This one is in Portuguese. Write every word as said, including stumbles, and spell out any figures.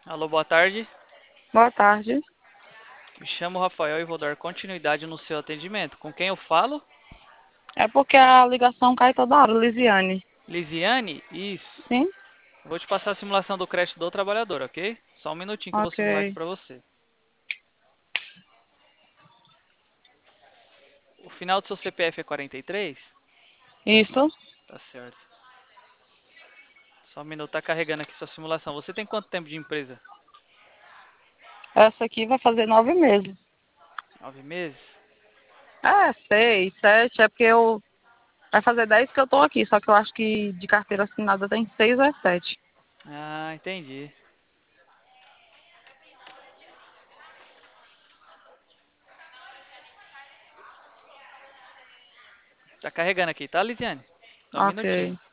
Alô, boa tarde. Boa tarde. Me chamo Rafael e vou dar continuidade no seu atendimento. Com quem eu falo? É porque a ligação cai toda hora, Lisiane. Lisiane? Isso. Sim? Vou te passar a simulação do crédito do trabalhador, ok? Só um minutinho que eu vou Ok. simular aqui pra você. O final do seu C P F é quarenta e três? Isso. Tá certo. Só um minuto, tá carregando aqui sua simulação. Você tem quanto tempo de empresa? Essa aqui vai fazer nove meses. Nove meses? É, seis, sete. É porque eu. Vai fazer dez que eu tô aqui. Só que eu acho que de carteira assinada tem seis ou é sete. Ah, entendi. Tá carregando aqui, tá, Lisiane? Só um Ok. minutinho.